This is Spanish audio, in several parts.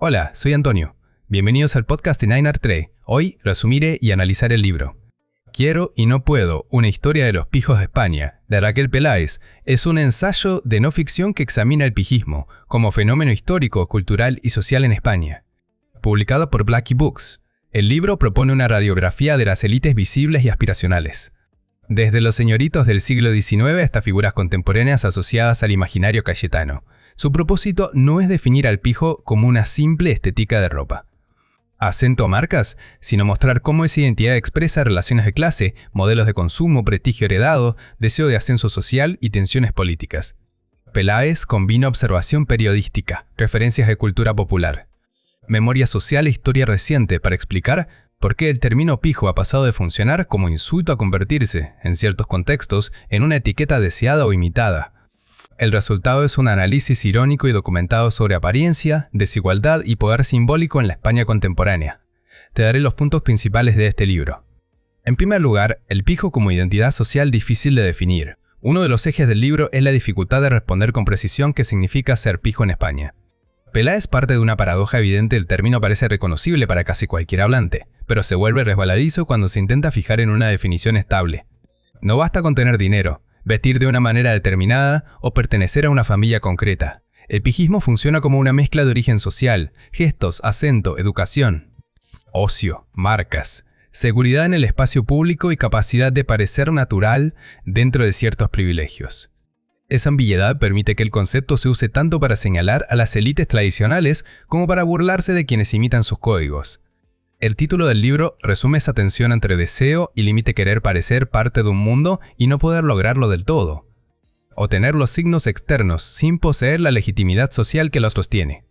Hola, soy Antonio. Bienvenidos al podcast de 9art3. Hoy resumiré y analizaré el libro Quiero y no puedo, una historia de los pijos de España, de Raquel Peláez. Es un ensayo de no ficción que examina el pijismo como fenómeno histórico, cultural y social en España. Publicado por Blackie Books, el libro propone una radiografía de las élites visibles y aspiracionales. Desde los señoritos del siglo XIX hasta figuras contemporáneas asociadas al imaginario cayetano. Su propósito no es definir al pijo como una simple estética de ropa. Acento a marcas, sino mostrar cómo esa identidad expresa relaciones de clase, modelos de consumo, prestigio heredado, deseo de ascenso social y tensiones políticas. Peláez combina observación periodística, referencias de cultura popular, memoria social e historia reciente para explicar por qué el término pijo ha pasado de funcionar como insulto a convertirse, en ciertos contextos, en una etiqueta deseada o imitada. El resultado es un análisis irónico y documentado sobre apariencia, desigualdad y poder simbólico en la España contemporánea. Te daré los puntos principales de este libro. En primer lugar, el pijo como identidad social difícil de definir. Uno de los ejes del libro es la dificultad de responder con precisión qué significa ser pijo en España. Peláez parte de una paradoja evidente. El término parece reconocible para casi cualquier hablante, pero se vuelve resbaladizo cuando se intenta fijar en una definición estable. No basta con tener dinero, vestir de una manera determinada o pertenecer a una familia concreta. El pijismo funciona como una mezcla de origen social, gestos, acento, educación, ocio, marcas, seguridad en el espacio público y capacidad de parecer natural dentro de ciertos privilegios. Esa ambigüedad permite que el concepto se use tanto para señalar a las élites tradicionales como para burlarse de quienes imitan sus códigos. El título del libro resume esa tensión entre deseo y límite, querer parecer parte de un mundo y no poder lograrlo del todo, o tener los signos externos sin poseer la legitimidad social que los sostiene.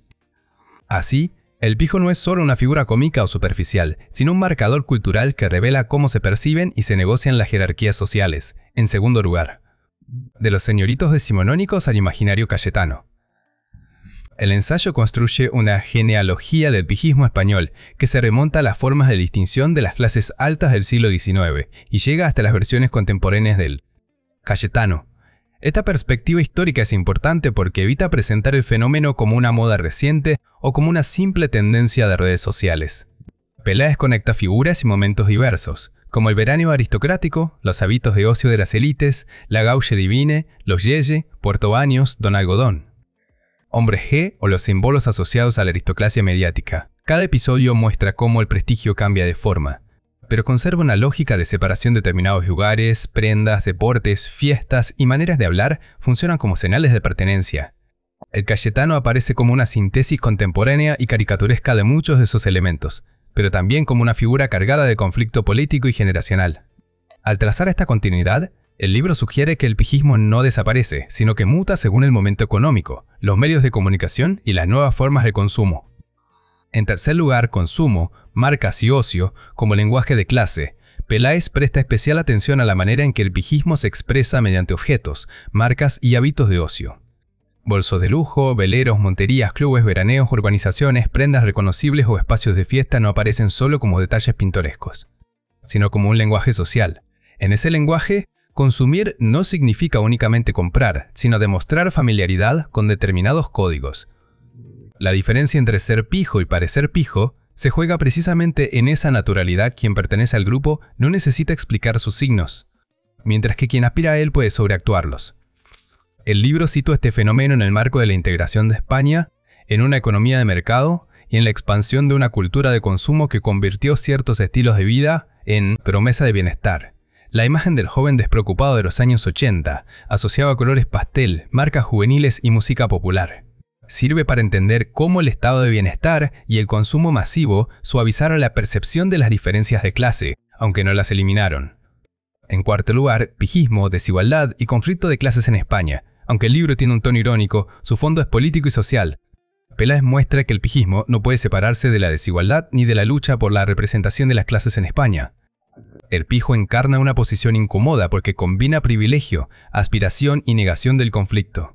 Así, el pijo no es solo una figura cómica o superficial, sino un marcador cultural que revela cómo se perciben y se negocian las jerarquías sociales. En segundo lugar, de los señoritos decimonónicos al imaginario cayetano. El ensayo construye una genealogía del pijismo español que se remonta a las formas de distinción de las clases altas del siglo XIX y llega hasta las versiones contemporáneas del cayetano. Esta perspectiva histórica es importante porque evita presentar el fenómeno como una moda reciente o como una simple tendencia de redes sociales. Peláez conecta figuras y momentos diversos, como el veraneo aristocrático, los hábitos de ocio de las élites, la gauche divine, los yeye, Puerto Baños, Don Algodón, Hombre G o los símbolos asociados a la aristocracia mediática. Cada episodio muestra cómo el prestigio cambia de forma, pero conserva una lógica de separación. Determinados lugares, prendas, deportes, fiestas y maneras de hablar funcionan como señales de pertenencia. El cayetano aparece como una síntesis contemporánea y caricaturesca de muchos de esos elementos, pero también como una figura cargada de conflicto político y generacional. Al trazar esta continuidad, el libro sugiere que el pijismo no desaparece, sino que muta según el momento económico, los medios de comunicación y las nuevas formas de consumo. En tercer lugar, consumo, marcas y ocio como lenguaje de clase. Peláez presta especial atención a la manera en que el pijismo se expresa mediante objetos, marcas y hábitos de ocio. Bolsos de lujo, veleros, monterías, clubes, veraneos, urbanizaciones, prendas reconocibles o espacios de fiesta no aparecen solo como detalles pintorescos, sino como un lenguaje social. En ese lenguaje, consumir no significa únicamente comprar, sino demostrar familiaridad con determinados códigos. La diferencia entre ser pijo y parecer pijo se juega precisamente en esa naturalidad. Quien pertenece al grupo no necesita explicar sus signos, mientras que quien aspira a él puede sobreactuarlos. El libro sitúa este fenómeno en el marco de la integración de España, en una economía de mercado y en la expansión de una cultura de consumo que convirtió ciertos estilos de vida en promesa de bienestar. La imagen del joven despreocupado de los años 80, asociado a colores pastel, marcas juveniles y música popular, sirve para entender cómo el estado de bienestar y el consumo masivo suavizaron la percepción de las diferencias de clase, aunque no las eliminaron. En cuarto lugar, pijismo, desigualdad y conflicto de clases en España. Aunque el libro tiene un tono irónico, su fondo es político y social. Peláez muestra que el pijismo no puede separarse de la desigualdad ni de la lucha por la representación de las clases en España. El pijo encarna una posición incómoda porque combina privilegio, aspiración y negación del conflicto.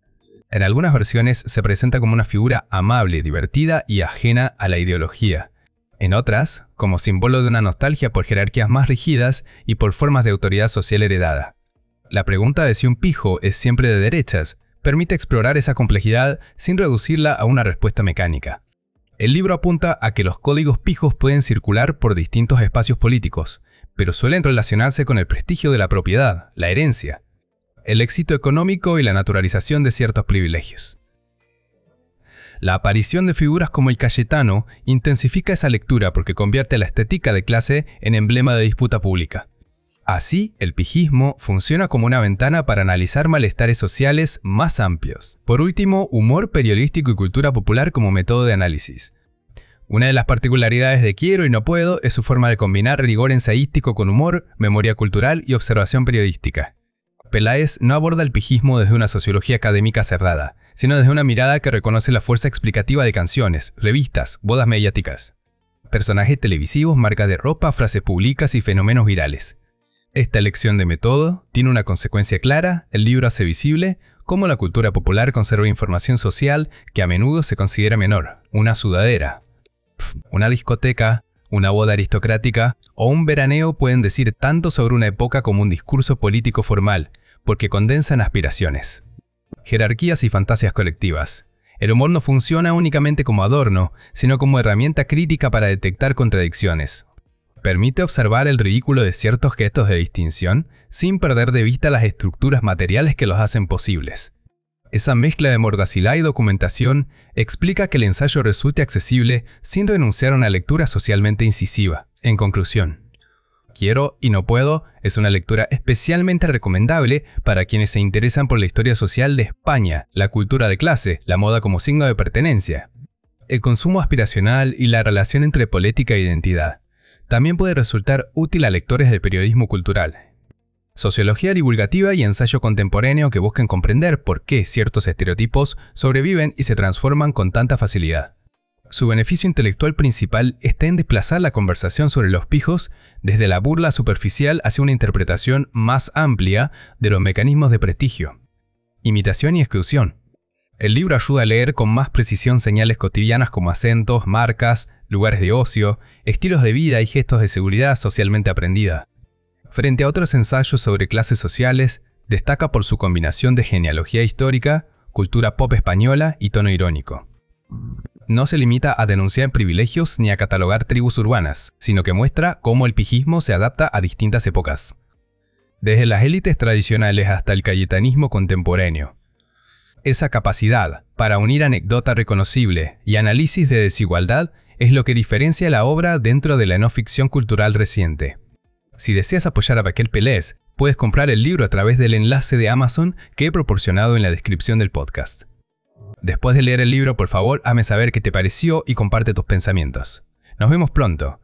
En algunas versiones se presenta como una figura amable, divertida y ajena a la ideología. En otras, como símbolo de una nostalgia por jerarquías más rígidas y por formas de autoridad social heredada. La pregunta de si un pijo es siempre de derechas permite explorar esa complejidad sin reducirla a una respuesta mecánica. El libro apunta a que los códigos pijos pueden circular por distintos espacios políticos, pero suelen relacionarse con el prestigio de la propiedad, la herencia, el éxito económico y la naturalización de ciertos privilegios. La aparición de figuras como el Cayetano intensifica esa lectura porque convierte la estética de clase en emblema de disputa pública. Así, el pijismo funciona como una ventana para analizar malestares sociales más amplios. Por último, humor periodístico y cultura popular como método de análisis. Una de las particularidades de Quiero y no puedo es su forma de combinar rigor ensayístico con humor, memoria cultural y observación periodística. Peláez no aborda el pijismo desde una sociología académica cerrada, sino desde una mirada que reconoce la fuerza explicativa de canciones, revistas, bodas mediáticas, personajes televisivos, marcas de ropa, frases públicas y fenómenos virales. Esta elección de método tiene una consecuencia clara: el libro hace visible cómo la cultura popular conserva información social que a menudo se considera menor. Una sudadera, una discoteca, una boda aristocrática o un veraneo pueden decir tanto sobre una época como un discurso político formal, porque condensan aspiraciones, jerarquías y fantasias colectivas. El humor no funciona únicamente como adorno, sino como herramienta crítica para detectar contradicciones. Permite observar el ridículo de ciertos gestos de distinción sin perder de vista las estructuras materiales que los hacen posibles. Esa mezcla de mordacidad y documentación explica que el ensayo resulte accesible sin denunciar una lectura socialmente incisiva. En conclusión, Quiero y no puedo es una lectura especialmente recomendable para quienes se interesan por la historia social de España, la cultura de clase, la moda como signo de pertenencia, el consumo aspiracional y la relación entre política e identidad. También puede resultar útil a lectores del periodismo cultural, sociología divulgativa y ensayo contemporáneo que busquen comprender por qué ciertos estereotipos sobreviven y se transforman con tanta facilidad. Su beneficio intelectual principal está en desplazar la conversación sobre los pijos desde la burla superficial hacia una interpretación más amplia de los mecanismos de prestigio, imitación y exclusión. El libro ayuda a leer con más precisión señales cotidianas como acentos, marcas, lugares de ocio, estilos de vida y gestos de seguridad socialmente aprendida. Frente a otros ensayos sobre clases sociales, destaca por su combinación de genealogía histórica, cultura pop española y tono irónico. No se limita a denunciar privilegios ni a catalogar tribus urbanas, sino que muestra cómo el pijismo se adapta a distintas épocas, desde las élites tradicionales hasta el cayetanismo contemporáneo. Esa capacidad para unir anécdota reconocible y análisis de desigualdad es lo que diferencia la obra dentro de la no ficción cultural reciente. Si deseas apoyar a Raquel Peláez, puedes comprar el libro a través del enlace de Amazon que he proporcionado en la descripción del podcast. Después de leer el libro, por favor, hazme saber qué te pareció y comparte tus pensamientos. Nos vemos pronto.